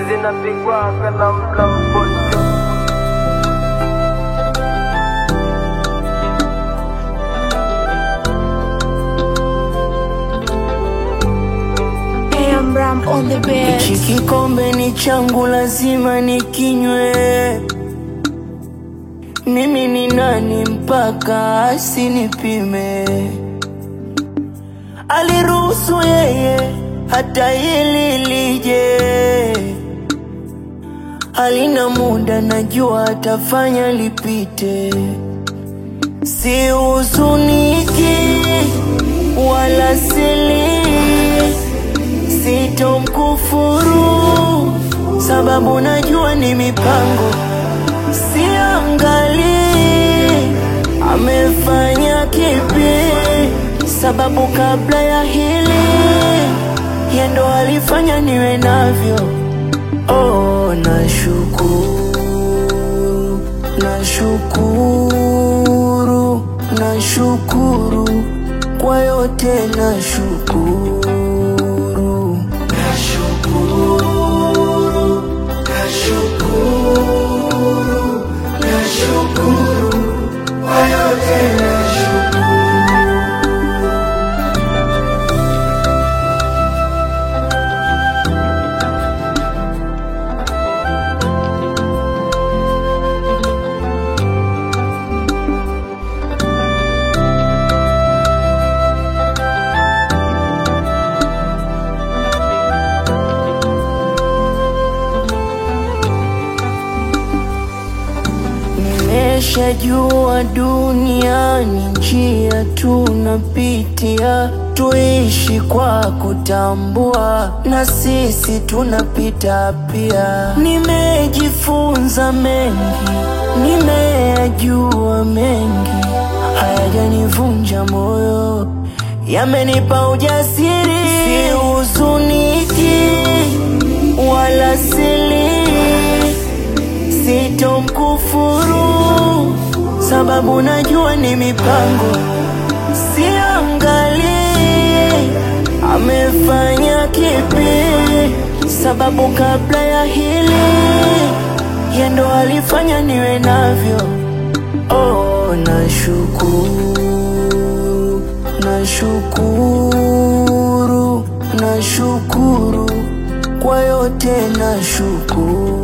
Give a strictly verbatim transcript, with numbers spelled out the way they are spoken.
zinapigwa kana mlamboto. Ram on the bed. Hiki kikombe ni changu, lazima nikinywe. Mimi ni nani mpaka asinipime? Aliruhusu yeye hata hili lije. Halina muda, najua atafanya lipite. Si huzuniki wala sili, sitomkufuru sababu najua ni mipango. Siangali amefanya kipi, sababu kabla ya hili yeye ndo alifanya niwe navyo. Oh, nashukuru, nashukuru, nashukuru kwa yote, nashukuru. Nimeshajua duniani njia tunapitia, tuishi kwa kutambua na sisi tunapita pia. Nimejifunza mengi, nimeyajua mengi, hayajanivunja moyo, yamenipa ujasiri. Si huzuniki wala sili, sitomkufuru sababu najua ni mipango. Siangali amefanya kipi, sababu kabla ya hili yeye ndo alifanya niwe navyo. Oh, nashukuru, nashukuru, nashukuru kwa yote, nashukuru.